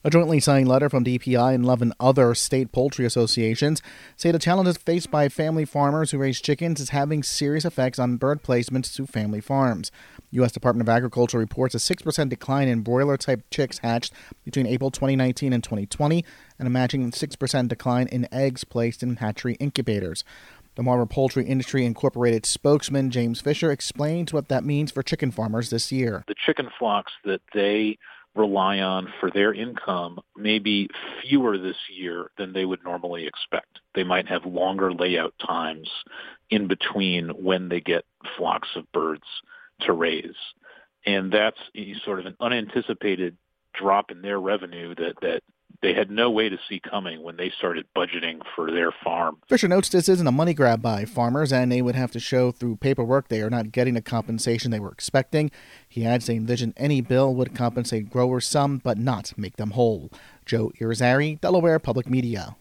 A jointly signed letter from DPI and 11 other state poultry associations say the challenges faced by family farmers who raise chickens is having serious effects on bird placements to family farms. U.S. Department of Agriculture reports a 6% decline in broiler-type chicks hatched between April 2019 and 2020, and a matching 6% decline in eggs placed in hatchery incubators. The Marver Poultry Industry Incorporated spokesman James Fisher explains what that means for chicken farmers this year. The chicken flocks that they rely on for their income may be fewer this year than they would normally expect. They might have longer layout times in between when they get flocks of birds to raise. And that's sort of an unanticipated drop in their revenue that they had no way to see coming when they started budgeting for their farm. Fisher notes this isn't a money grab by farmers, and they would have to show through paperwork they are not getting the compensation they were expecting. He adds they envision any bill would compensate growers some, but not make them whole. Joe Irizarry, Delaware Public Media.